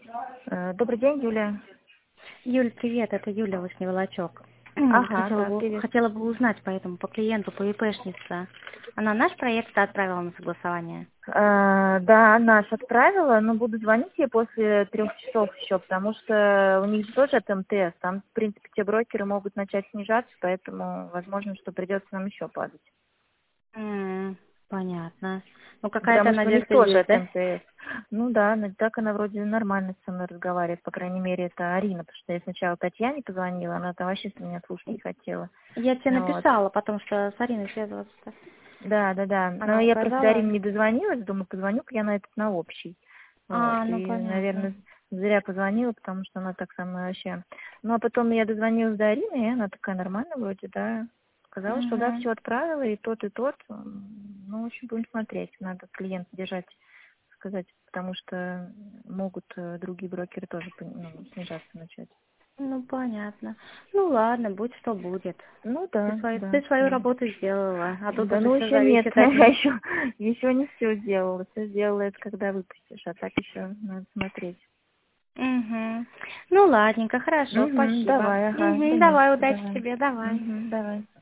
Добрый день, Юлия. Юль, привет, это Юля Вышний Волочок. Ага, Хотела да, бы, привет. хотела бы узнать по клиенту, по ИПшнице. Она наш проект отправила на согласование? Да, наш отправила, но буду звонить ей после 3 часов еще, потому что у них же тоже от МТС. Там, в принципе, те брокеры могут начать снижаться, поэтому возможно, что придется нам еще падать. Понятно. Ну, какая-то Потому что у них надежда тоже есть, от да? МТС. Ну да, так она вроде нормально со мной разговаривает, по крайней мере, это Арина, потому что я сначала Татьяне позвонила, она там вообще с меня слушать не хотела. Я тебе Вот. написала, потому что с Ариной связываться-то. Да. Но Она я просто до указала. Арины не дозвонилась, думаю, позвоню-ка я на этот, на общий. Вот. Ну И, понятно. наверное, зря позвонила, потому что она так со мной вообще. Ну, а потом я дозвонилась до Арины, и она такая нормальная вроде, да. Сказала, что да, Угу. все отправила, и тот, и тот. Ну, в общем, будем смотреть. Надо клиента держать, сказать, потому что могут другие брокеры тоже снижаться начать. Ну, понятно. Ну, ладно, будь что будет. Ну, Ты да, свою, да, ты свою да. работу сделала, а тут Да, уже ну все еще нет, зависит от я них. еще не все сделала. Все сделала это когда выпустишь, а так еще надо смотреть. Угу. Ну, ладненько, хорошо, Угу, спасибо. давай, ага, да Угу, не за давай, что, удачи давай. тебе, давай. Угу, давай.